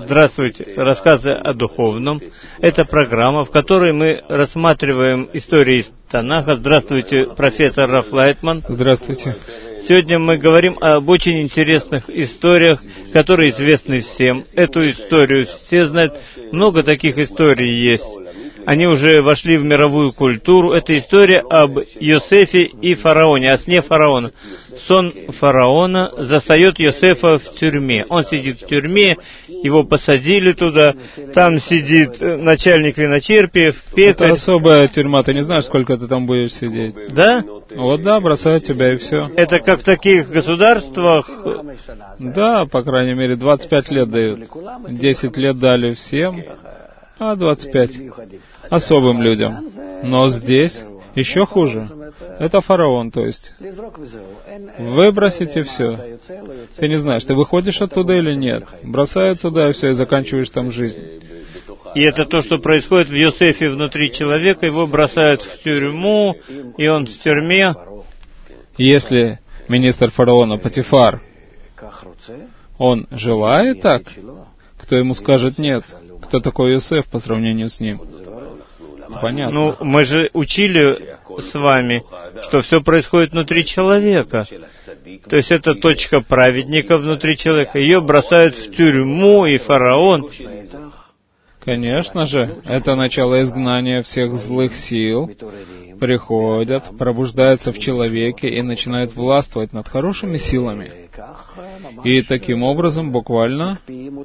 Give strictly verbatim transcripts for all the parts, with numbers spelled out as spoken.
Здравствуйте. Рассказы о духовном. Это программа, в которой мы рассматриваем истории из Танаха. Здравствуйте, профессор Раф Лайтман. Здравствуйте. Сегодня мы говорим об очень интересных историях, которые известны всем. Эту историю все знают. Много таких историй есть. Они уже вошли в мировую культуру. Это история об Йосефе и фараоне, о сне фараона. Сон фараона застает Йосефа в тюрьме. Он сидит в тюрьме, его посадили туда. Там сидит начальник виночерпиев, пекарь. Это особая тюрьма, ты не знаешь, сколько ты там будешь сидеть. Да? Вот да, бросают тебя и все. Это как в таких государствах? Да, по крайней мере, двадцать пять лет дают. десять лет дали всем, а двадцать пять особым людям. Но здесь еще хуже. Это фараон, то есть. Выбросите все. Ты не знаешь, ты выходишь оттуда или нет. Бросают туда и все, и заканчиваешь там жизнь. И это то, что происходит в Йосефе внутри человека. Его бросают в тюрьму, и он в тюрьме. Если министр фараона Потифар, он желает так, кто ему скажет нет? Кто такой Йосеф по сравнению с ним? Понятно. Ну, мы же учили с вами, что все происходит внутри человека. То есть это точка праведника внутри человека. Ее бросают в тюрьму, и фараон. Конечно же, это начало изгнания всех злых сил. Приходят, пробуждаются в человеке и начинают властвовать над хорошими силами. И таким образом буквально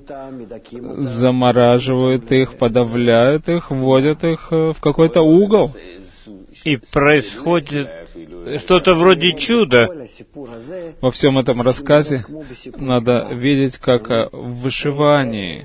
замораживают их, подавляют их, вводят их в какой-то угол. И происходит что-то вроде чуда. Во всем этом рассказе надо видеть, как в вышивании,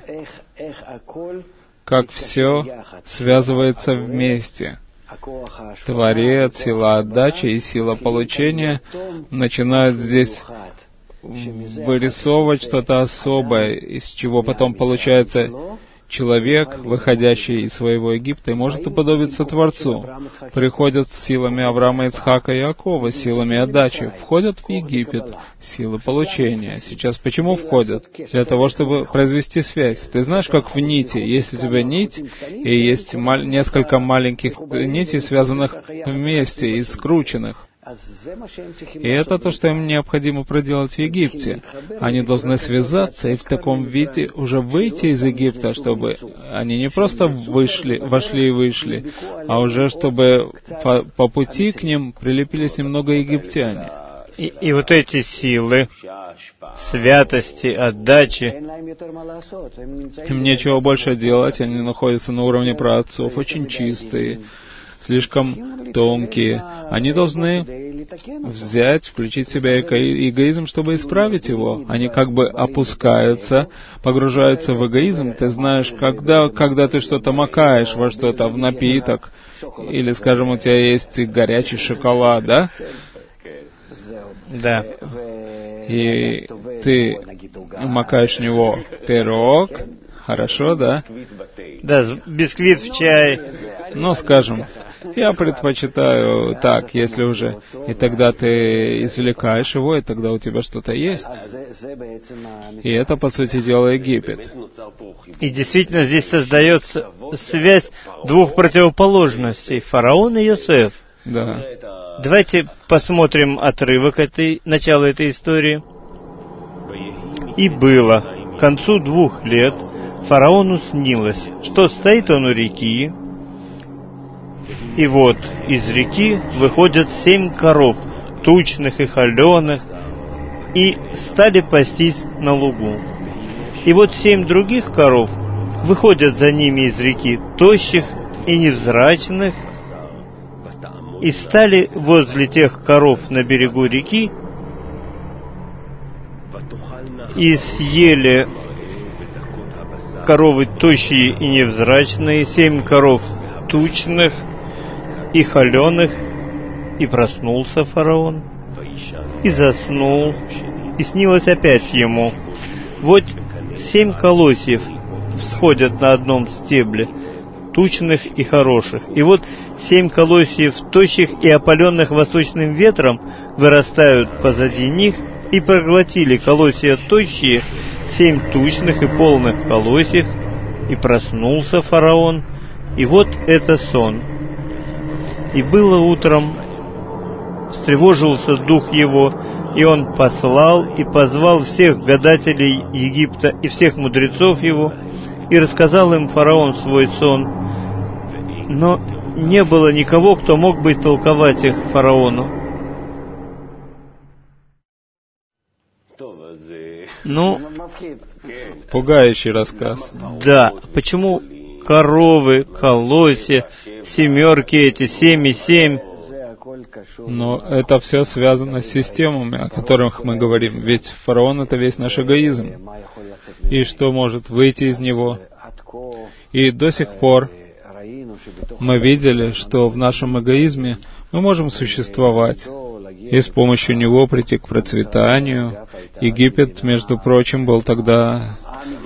как все связывается вместе. Творец, сила отдачи и сила получения начинают здесь вырисовывать что-то особое, из чего потом получается человек, выходящий из своего Египта, и может уподобиться Творцу. Приходят с силами Авраама, Ицхака и Иакова, силами отдачи, входят в Египет, силы получения. Сейчас почему входят? Для того, чтобы произвести связь. Ты знаешь, как в нити. Есть у тебя нить, и есть мал- несколько маленьких нитей, связанных вместе и скрученных. И это то, что им необходимо проделать в Египте. Они должны связаться и в таком виде уже выйти из Египта, чтобы они не просто вышли, вошли и вышли, а уже чтобы по, по пути к ним прилепились немного египтяне. И, и вот эти силы святости, отдачи, им нечего больше делать, они находятся на уровне праотцов, очень чистые, слишком тонкие. Они должны взять, включить в себя эго- эгоизм, чтобы исправить его. Они как бы опускаются, погружаются в эгоизм. Ты знаешь, когда, когда ты что-то макаешь во что-то, в напиток, или, скажем, у тебя есть горячий шоколад, да? Да. И ты макаешь в него пирог, хорошо, да? Да, бисквит в чай. Ну, скажем, я предпочитаю так, если уже. И тогда ты извлекаешь его, и тогда у тебя что-то есть. И это, по сути дела, Египет. И действительно здесь создается связь двух противоположностей — фараон и Йосеф. Да. Давайте посмотрим отрывок этой, начала этой истории. «И было, к концу двух лет фараону снилось, что стоит он у реки, и вот из реки выходят семь коров, тучных и холеных, и стали пастись на лугу. И вот семь других коров выходят за ними из реки, тощих и невзрачных, и стали возле тех коров на берегу реки, и съели коровы тощие и невзрачные, семь коров тучных и холеных, и проснулся фараон, и заснул, и снилось опять ему. Вот семь колосьев всходят на одном стебле, тучных и хороших, и вот семь колосьев тощих и опаленных восточным ветром вырастают позади них, и проглотили колосья тощие, семь тучных и полных колосьев, и проснулся фараон, и вот это сон. И было утром, встревожился дух его, и он послал и позвал всех гадателей Египта и всех мудрецов его, и рассказал им фараон свой сон. Но не было никого, кто мог бы толковать их фараону. Ну, пугающий рассказ. Да, почему коровы, колосья, семерки эти, семь и семь? Но это все связано с системами, о которых мы говорим. Ведь фараон — это весь наш эгоизм. И что может выйти из него? И до сих пор мы видели, что в нашем эгоизме мы можем существовать и с помощью него прийти к процветанию. Египет, между прочим, был тогда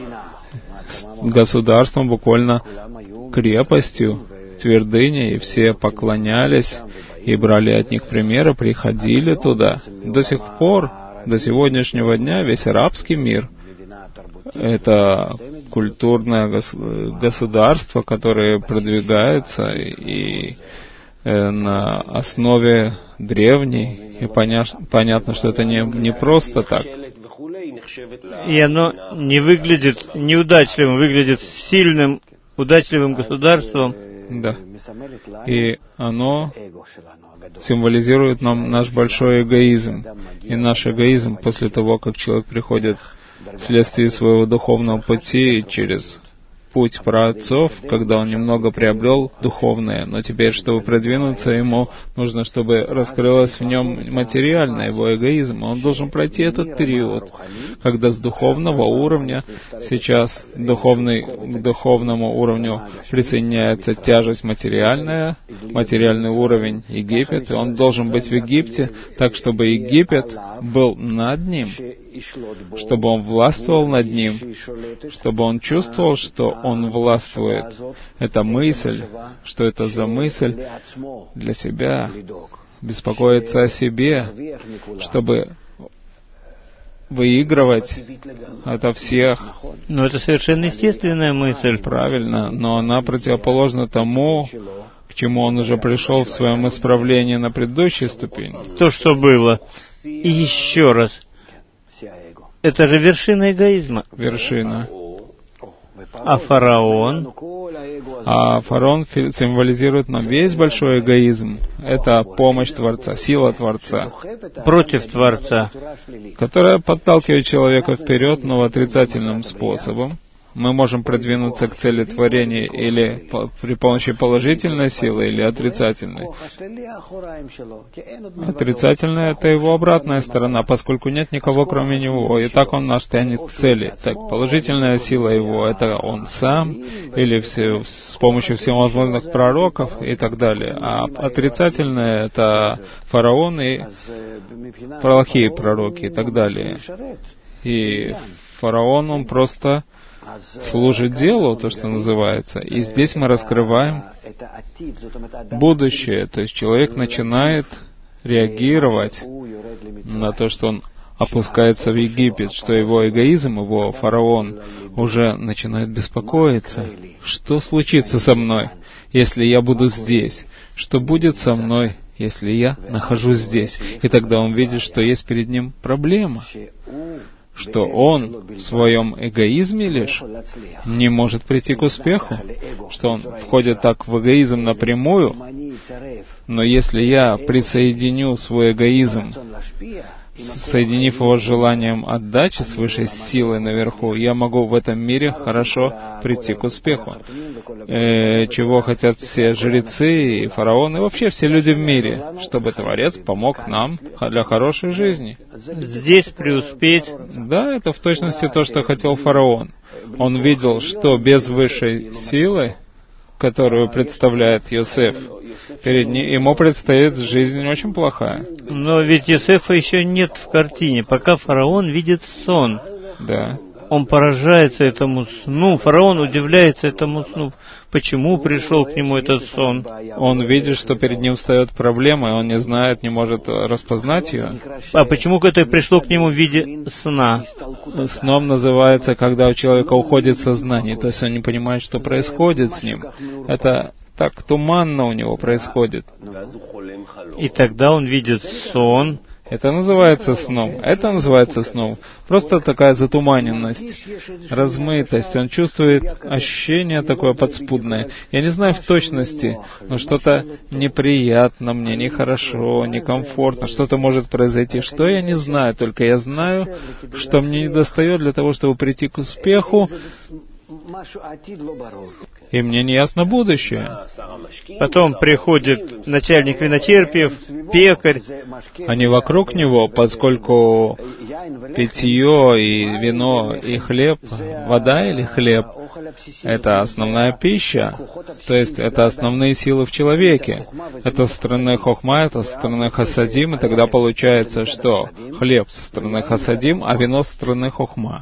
государством, буквально крепостью, твердыней, и все поклонялись и брали от них примеры, приходили туда. До сих пор, до сегодняшнего дня, весь арабский мир — это культурное государство, которое продвигается и на основе древней. И понятно, что это не, не просто так. И оно не выглядит неудачливым, выглядит сильным, удачливым государством. Да. И оно символизирует нам наш большой эгоизм. И наш эгоизм после того, как человек приходит вследствие своего духовного пути через путь праотцов, когда он немного приобрел духовное, но теперь, чтобы продвинуться, ему нужно, чтобы раскрылось в нем материальное, его эгоизм. Он должен пройти этот период, когда с духовного уровня, сейчас духовный, к духовному уровню присоединяется тяжесть материальная, материальный уровень Египет, и он должен быть в Египте так, чтобы Египет был над ним, чтобы он властвовал над ним, чтобы он чувствовал, что он властвует. Это мысль, что это за мысль для себя, беспокоиться о себе, чтобы выигрывать ото всех. Но это совершенно естественная мысль. Правильно, но она противоположна тому, к чему он уже пришел в своем исправлении на предыдущей ступени. То, что было. И еще раз. Это же вершина эгоизма. Вершина. А фараон? А фараон символизирует нам весь большой эгоизм. Это помощь Творца, сила Творца. Против Творца. Которая подталкивает человека вперед, но отрицательным способом. Мы можем продвинуться к цели творения или по, при помощи положительной силы, или отрицательной. Отрицательная — это его обратная сторона, поскольку нет никого кроме него, и так он нас тянет к цели. Так, положительная сила его — это он сам, или все, с помощью всевозможных пророков и так далее. А отрицательная — это фараон и плохие пророки и так далее. И фараон, он просто служит делу, то, что называется. И здесь мы раскрываем будущее. То есть человек начинает реагировать на то, что он опускается в Египет, что его эгоизм, его фараон уже начинает беспокоиться. Что случится со мной, если я буду здесь? Что будет со мной, если я нахожусь здесь? И тогда он видит, что есть перед ним проблема, что он в своем эгоизме лишь не может прийти к успеху, что он входит так в эгоизм напрямую, но если я присоединю свой эгоизм, соединив его с желанием отдачи, с высшей силой наверху, я могу в этом мире хорошо прийти к успеху. Э, чего хотят все жрецы и фараоны, и вообще все люди в мире, чтобы Творец помог нам для хорошей жизни. Здесь преуспеть. Да, это в точности то, что хотел фараон. Он видел, что без высшей силы, которую представляет Йосеф, перед ним, ему предстоит жизнь очень плохая. Но ведь Йосефа еще нет в картине, пока фараон видит сон. Да. он поражается этому сну, фараон удивляется этому сну. Почему пришел к нему этот сон? Он видит, что перед ним встает проблема, и он не знает, не может распознать ее. А почему это пришло к нему в виде сна? Сном называется, когда у человека уходит сознание, то есть он не понимает, что происходит с ним. Это так туманно у него происходит. И тогда он видит сон. Это называется сном. Это называется сном. Просто такая затуманенность, размытость. Он чувствует ощущение такое подспудное. Я не знаю в точности, но что-то неприятно мне, нехорошо, некомфортно. Что-то может произойти. Что я не знаю, только я знаю, что мне недостает для того, чтобы прийти к успеху, и мне не ясно будущее. Потом приходит начальник виночерпиев, пекарь. Они вокруг него, поскольку питье и вино и хлеб, вода или хлеб — это основная пища, то есть это основные силы в человеке. Это со стороны хохма, это со стороны хасадим, и тогда получается, что хлеб со стороны хасадим, а вино со стороны хохма.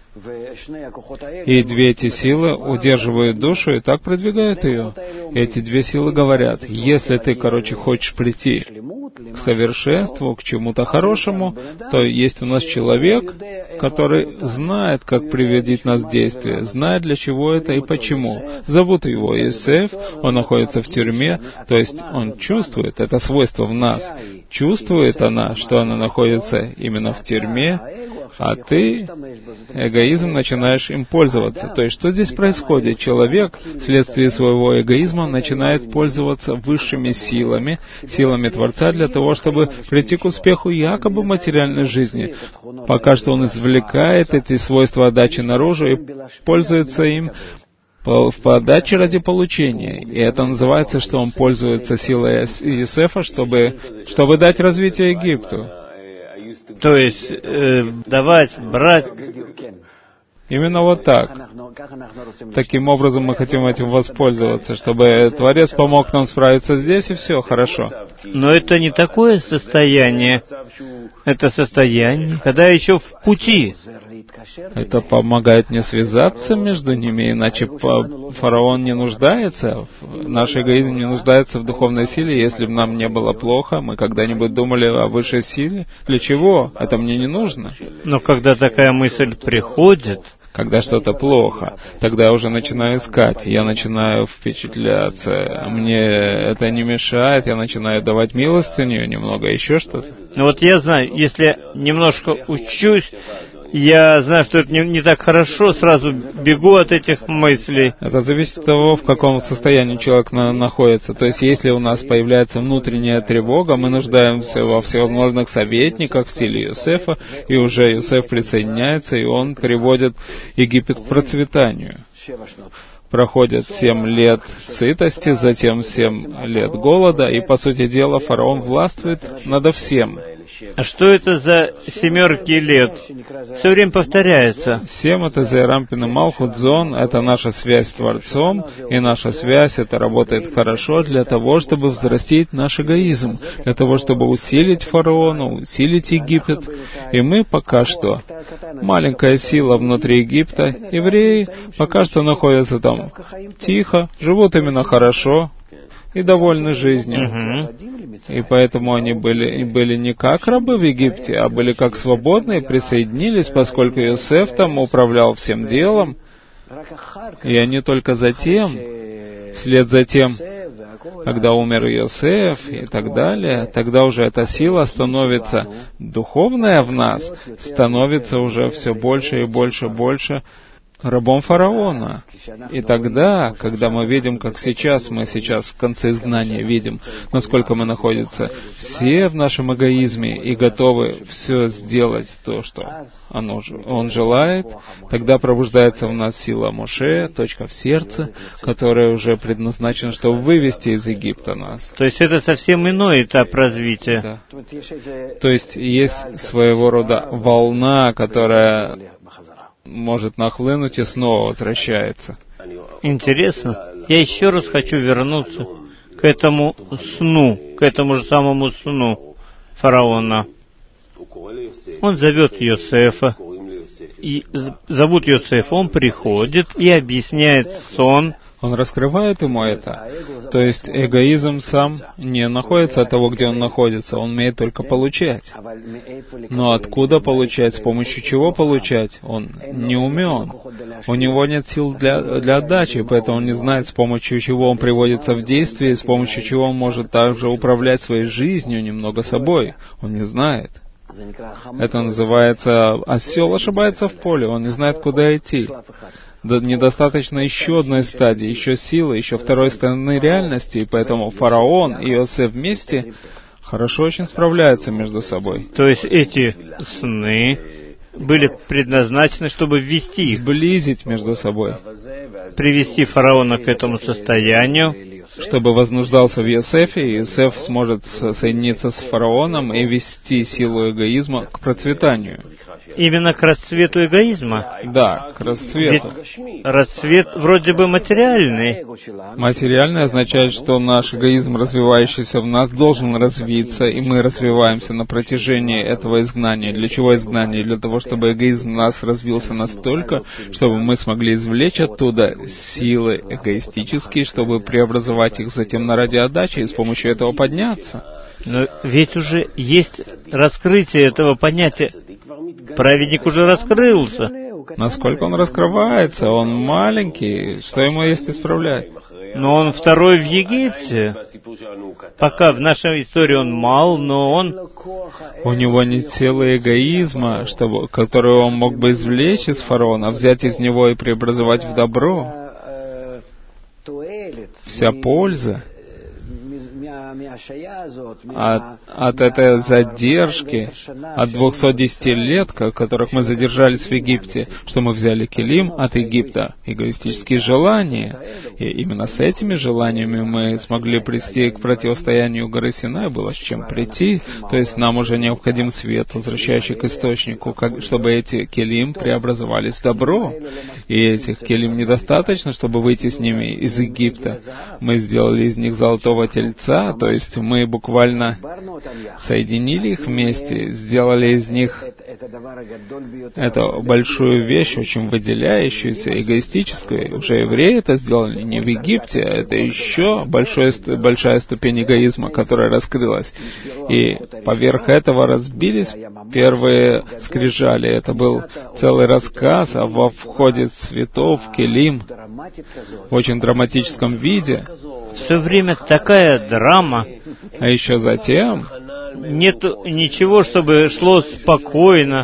И две эти силы удерживают душу и так продвигают ее. Эти две силы говорят, если ты, короче, хочешь прийти к совершенству, к чему-то хорошему, то есть у нас человек, который знает, как приводить нас в действие, знает, для чего это и почему. Зовут его Йосеф, он находится в тюрьме, то есть он чувствует, это свойство в нас, чувствует она, что она находится именно в тюрьме, а ты, эгоизм, начинаешь им пользоваться. То есть, что здесь происходит? Человек, вследствие своего эгоизма, начинает пользоваться высшими силами, силами Творца, для того, чтобы прийти к успеху якобы материальной жизни. Пока что он извлекает эти свойства отдачи наружу и пользуется им в подаче ради получения. И это называется, что он пользуется силой Йосефа, чтобы, чтобы дать развитие Египту. То есть э, давать, брать. Именно вот так. Таким образом мы хотим этим воспользоваться, чтобы Творец помог нам справиться здесь, и все хорошо. Но это не такое состояние. Это состояние, когда еще в пути. Это помогает мне связаться между ними, иначе фараон не нуждается, наш эгоизм не нуждается в духовной силе. Если бы нам не было плохо, мы когда-нибудь думали о высшей силе? Для чего? Это мне не нужно. Но когда такая мысль приходит, когда что-то плохо, тогда я уже начинаю искать, я начинаю впечатляться, мне это не мешает, я начинаю давать милостыню, немного еще что-то. Ну вот я знаю, если немножко учусь, я знаю, что это не, не так хорошо, сразу бегу от этих мыслей. Это зависит от того, в каком состоянии человек на, находится. То есть, если у нас появляется внутренняя тревога, мы нуждаемся во всевозможных советниках в силе Йосефа, и уже Йосеф присоединяется, и он приводит Египет к процветанию. Проходит семь лет сытости, затем семь лет голода, и, по сути дела, фараон властвует над всем. А что это за семерки лет? Все время повторяется. Семь — это Зерампин и Малхут Зон, это наша связь с Творцом, и наша связь, это работает хорошо для того, чтобы взрастить наш эгоизм, для того, чтобы усилить фараона, усилить Египет. И мы пока что, маленькая сила внутри Египта, евреи пока что находятся там тихо, живут именно хорошо и довольны жизнью. Угу. И поэтому они были, были не как рабы в Египте, а были как свободные, присоединились, поскольку Йосеф там управлял всем делом. И они только затем, вслед за тем, когда умер Йосеф и так далее, тогда уже эта сила становится духовная в нас, становится уже все больше и больше и больше рабом фараона. И тогда, когда мы видим, как сейчас, мы сейчас в конце изгнания видим, насколько мы находимся все в нашем эгоизме и готовы все сделать то, что оно, он желает, тогда пробуждается в нас сила Моше, точка в сердце, которая уже предназначена, чтобы вывести из Египта нас. То есть это совсем иной этап развития. Да. То есть есть своего рода волна, которая может нахлынуть и снова возвращается. Интересно. Я еще раз хочу вернуться к этому сну, к этому же самому сну фараона. Он зовет Йосефа. и зовут Йосефа, он приходит и объясняет сон. Он раскрывает ему это. То есть эгоизм сам не находится от того, где он находится, он умеет только получать. Но откуда получать, с помощью чего получать, он не умен. У него нет сил для, для отдачи, поэтому он не знает, с помощью чего он приводится в действие, с помощью чего он может также управлять своей жизнью, немного собой. Он не знает. Это называется «осел ошибается в поле», он не знает, куда идти. Да, недостаточно еще одной стадии, еще силы, еще второй стороны реальности, и поэтому фараон и Иосиф вместе хорошо очень справляются между собой. То есть эти сны были предназначены, чтобы ввести их, сблизить между собой, привести фараона к этому состоянию, чтобы вознуждался в Иосифе, и Иосиф сможет соединиться с фараоном и вести силу эгоизма к процветанию. Именно к расцвету эгоизма? Да, к расцвету. Ведь расцвет вроде бы материальный. Материальный означает, что наш эгоизм, развивающийся в нас, должен развиться, и мы развиваемся на протяжении этого изгнания. Для чего изгнание? Для того, чтобы эгоизм в нас развился настолько, чтобы мы смогли извлечь оттуда силы эгоистические, чтобы преобразовать их затем на ради отдачи и с помощью этого подняться. Но ведь уже есть раскрытие этого понятия. Праведник уже раскрылся. Насколько он раскрывается? Он маленький. Что ему есть исправлять? Но он второй в Египте. Пока в нашей истории он мал, но он... У него нет силы эгоизма, чтобы, которую он мог бы извлечь из фараона, взять из него и преобразовать в добро. Вся польза От, от этой задержки, от двухсот десяти лет, которых мы задержались в Египте, что мы взяли Келим от Египта, эгоистические желания. И именно с этими желаниями мы смогли прийти к противостоянию горы Синай, было с чем прийти. То есть нам уже необходим свет, возвращающий к источнику, как, чтобы эти Келим преобразовались в добро. И этих Келим недостаточно, чтобы выйти с ними из Египта. Мы сделали из них золотого тельца, то есть мы буквально соединили их вместе, сделали из них эту большую вещь, очень выделяющуюся, эгоистическую. Уже евреи это сделали не в Египте, это еще большой, большая ступень эгоизма, которая раскрылась. И поверх этого разбились первые скрижали. Это был целый рассказ во входе цветов, Келим, в очень драматическом виде. Все время такая драма. А еще затем нет ничего, чтобы шло спокойно.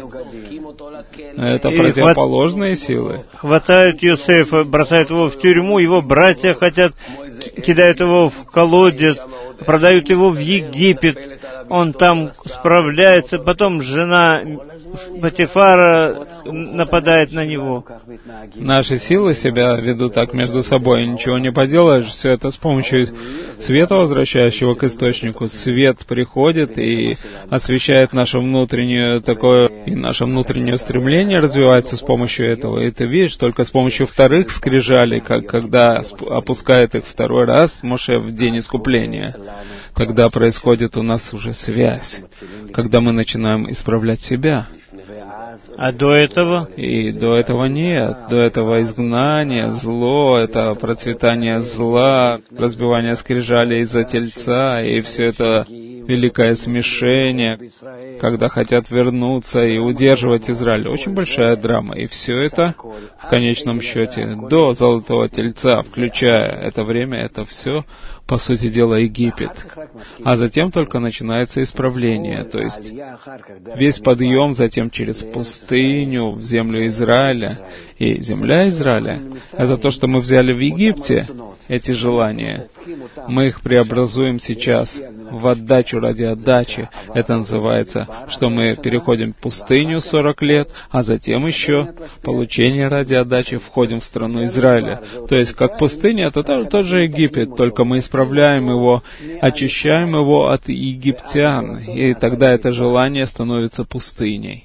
Это И противоположные хват... силы. Хватают Йосефа, бросают его в тюрьму, его братья хотят, кидают его в колодец, продают его в Египет. Он там справляется, потом жена Патифара нападает на него. Наши силы себя ведут так между собой, ничего не поделаешь. Все это с помощью света, возвращающего к источнику. Свет приходит и освещает наше внутреннее такое, и наше внутреннее стремление развивается с помощью этого. И ты видишь, только с помощью вторых скрижалей, как когда опускает их второй раз Моше в день искупления, тогда происходит у нас уже связь, когда мы начинаем исправлять себя. А до этого? И до этого нет. До этого изгнание, зло, это процветание зла, разбивание скрижалей из-за тельца, и все это великое смешение, когда хотят вернуться и удерживать Израиль. Очень большая драма. И все это, в конечном счете, до Золотого Тельца, включая это время, это все, по сути дела, Египет. А затем только начинается исправление, то есть весь подъем затем через пустыню в землю Израиля. И земля Израиля — это то, что мы взяли в Египте, эти желания. Мы их преобразуем сейчас в отдачу ради отдачи. Это называется, что мы переходим в пустыню сорок лет, а затем еще получение ради отдачи входим в страну Израиля. То есть, как пустыня, это тот же Египет, только мы исправляем его, очищаем его от египтян, и тогда это желание становится пустыней.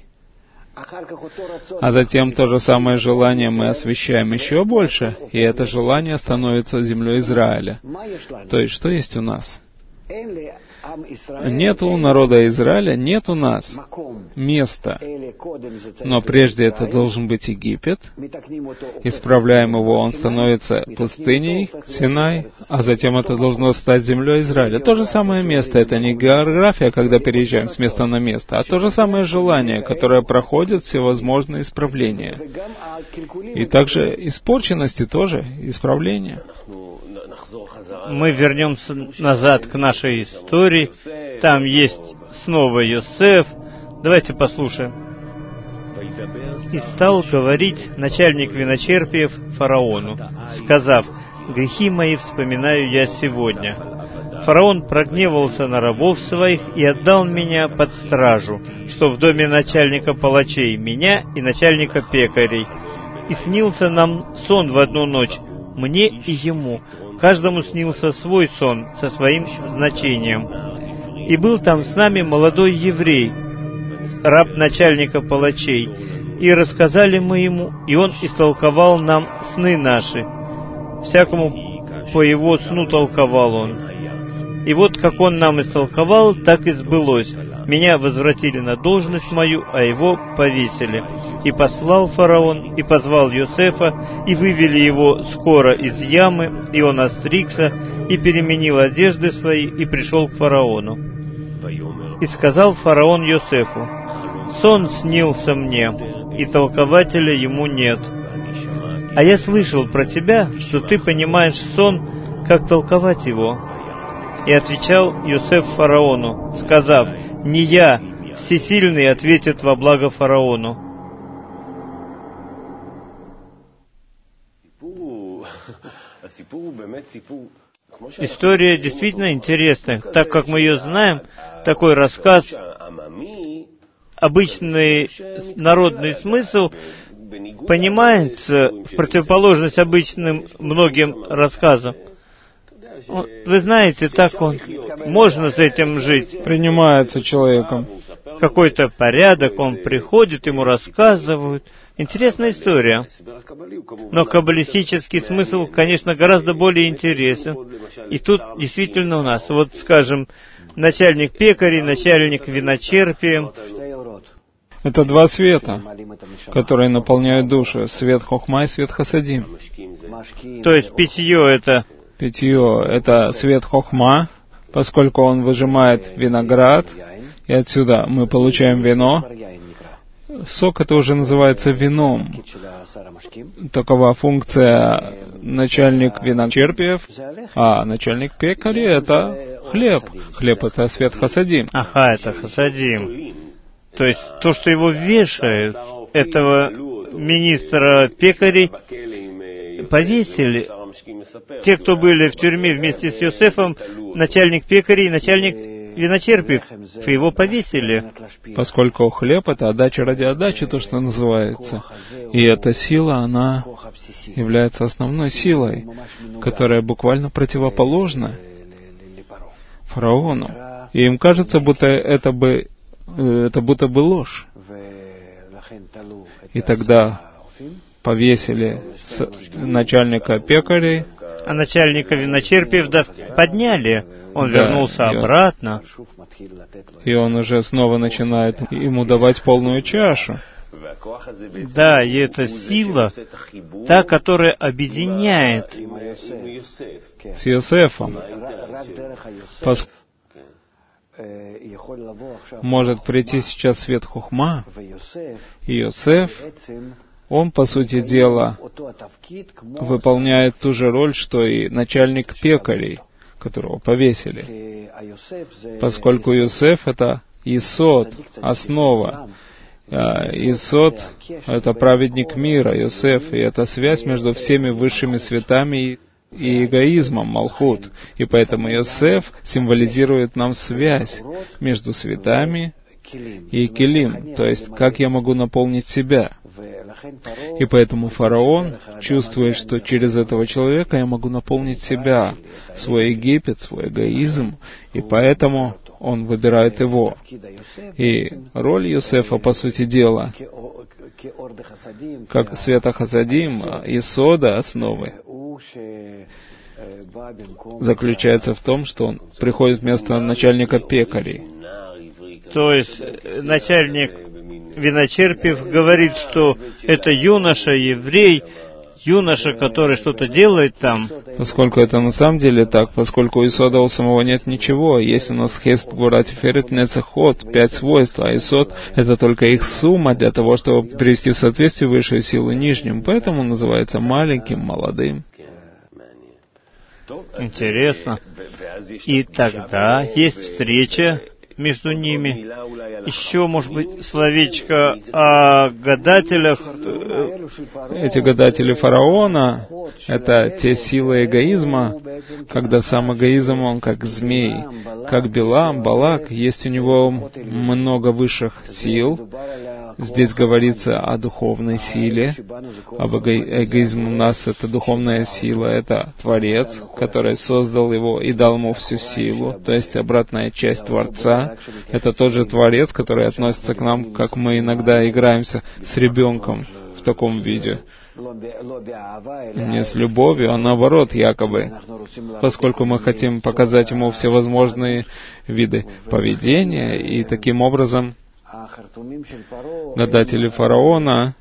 А затем то же самое желание мы освещаем еще больше, и это желание становится землей Израиля. То есть, что есть у нас? Нету у народа Израиля, нет у нас места. Но прежде это должен быть Египет. Исправляем его, он становится пустыней, Синай, а затем это должно стать землей Израиля. То же самое место, это не география, когда переезжаем с места на место, а то же самое желание, которое проходит всевозможные исправления. И также испорченности тоже исправления. Мы вернемся назад к нашей истории. Там есть снова Йосеф. Давайте послушаем. «И стал говорить начальник виночерпиев фараону, сказав: грехи мои вспоминаю я сегодня. Фараон прогневался на рабов своих и отдал меня под стражу, что в доме начальника палачей, меня и начальника пекарей. И снился нам сон в одну ночь, мне и ему. Каждому снился свой сон со своим значением. И был там с нами молодой еврей, раб начальника палачей. И рассказали мы ему, и он истолковал нам сны наши. Всякому по его сну толковал он. И вот как он нам истолковал, так и сбылось. Меня возвратили на должность мою, а его повесили. И послал фараон, и позвал Йосефа, и вывели его скоро из ямы, и он остригся, и переменил одежды свои, и пришел к фараону. И сказал фараон Йосефу: сон снился мне, и толкователя ему нет. А я слышал про тебя, что ты понимаешь сон, как толковать его. И отвечал Йосеф фараону, сказав: не я, всесильный ответит во благо фараону. История действительно интересная. Так как мы ее знаем, такой рассказ, обычный народный смысл понимается в противоположность обычным многим рассказам. Вы знаете, так он, можно с этим жить. Принимается человеком. Какой-то порядок, он приходит, ему рассказывают. Интересная история. Но каббалистический смысл, конечно, гораздо более интересен. И тут действительно у нас, вот скажем, начальник пекарей, начальник виночерпия. Это два света, которые наполняют душу. Свет хохма и свет хасадим. То есть питье это... Питье — это свет хохма, поскольку он выжимает виноград, и отсюда мы получаем вино. Сок — это уже называется вином. Такова функция начальник виночерпиев, а начальник пекарей — это хлеб. Хлеб — это свет хасадим. Ага, это хасадим. То есть то, что его вешают, этого министра пекарей повесили. Те, кто были в тюрьме вместе с Йосефом, начальник пекарей и начальник виночерпиев, его повесили. Поскольку хлеб — это отдача ради отдачи, то, что называется. И эта сила, она является основной силой, которая буквально противоположна фараону. И им кажется, будто это бы, это будто бы ложь. И тогда повесили начальника пекарей, а начальника виночерпиев подняли. Он да, вернулся и обратно. И он уже снова начинает ему давать полную чашу. Да, и эта сила, та, которая объединяет с Йосефом. Пос... Может прийти сейчас свет хохма, и Йосеф, он, по сути дела, выполняет ту же роль, что и начальник пекарей, которого повесили. Поскольку Йосеф — это Исод, основа. Исод — это праведник мира, Йосеф, и это связь между всеми высшими светами и эгоизмом, Малхут. И поэтому Йосеф символизирует нам связь между светами и Келим, то есть как я могу наполнить себя. И поэтому фараон чувствует, что через этого человека я могу наполнить себя, свой Египет, свой эгоизм, и поэтому он выбирает его. И роль Йосефа, по сути дела, как света хасадим, Исода, основы, заключается в том, что он приходит вместо начальника пекарей. То есть начальник виночерпиев говорит, что это юноша, еврей, юноша, который что-то делает там. Поскольку это на самом деле так, поскольку у Исода у самого нет ничего, есть у нас хест, гура, тиферет, нецехот, пять свойств, а Исод — это только их сумма для того, чтобы привести в соответствие высшую силу нижним, поэтому он называется маленьким, молодым. Интересно. И тогда есть встреча между ними. Еще, может быть, словечко о гадателях. Эти гадатели фараона — это те силы эгоизма, когда сам эгоизм, он как змей, как Билам, Балак, есть у него много высших сил. Здесь говорится о духовной силе. Об эго- эгоизме у нас это духовная сила, это Творец, который создал его и дал ему всю силу, то есть обратная часть Творца. Это тот же Творец, который относится к нам, как мы иногда играемся с ребенком в таком виде. Не с любовью, а наоборот, якобы, поскольку мы хотим показать ему всевозможные виды поведения, и таким образом гадатели фараона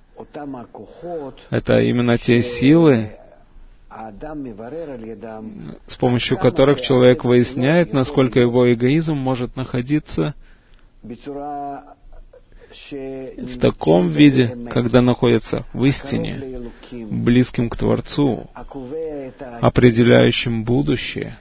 — это именно те силы, с помощью которых человек выясняет, насколько его эгоизм может находиться в таком виде, когда находится в истине, близким к Творцу, определяющим будущее.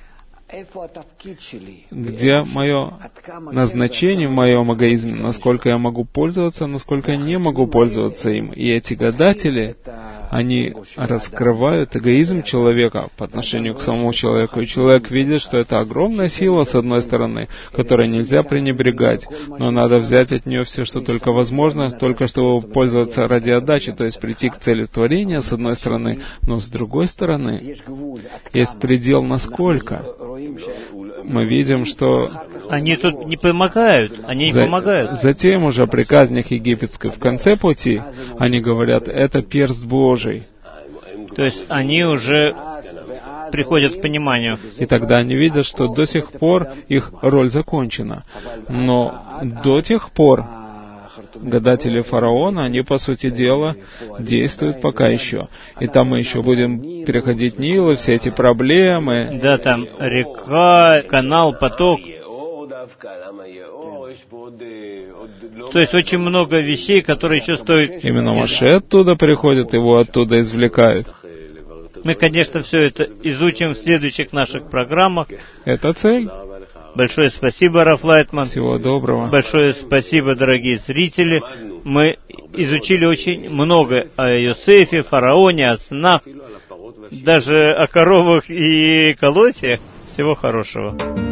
Где мое назначение в моем эгоизме, насколько я могу пользоваться, насколько я не могу пользоваться им. И эти гадатели, они раскрывают эгоизм человека по отношению к самому человеку. И человек видит, что это огромная сила, с одной стороны, которой нельзя пренебрегать, но надо взять от нее все, что только возможно, только чтобы пользоваться ради отдачи, то есть прийти к цели творения, с одной стороны, но с другой стороны, есть предел насколько. Мы видим, что они тут не помогают, они не за, помогают. Затем уже при казнях египетской в конце пути они говорят, это перст Божий. То есть они уже приходят к пониманию. И тогда они видят, что до сих пор их роль закончена. Но до тех пор гадатели фараона, они, по сути дела, действуют пока еще. И там мы еще будем переходить Нил, и все эти проблемы. Да, там река, канал, поток. То есть очень много вещей, которые еще стоит... Именно Моше оттуда приходит, его оттуда извлекают. Мы, конечно, все это изучим в следующих наших программах. Это цель. Большое спасибо, Раф Лайтман. Всего доброго. Большое спасибо, дорогие зрители. Мы изучили очень много о Йосефе, фараоне, о снах, даже о коровах и колосе. Всего хорошего.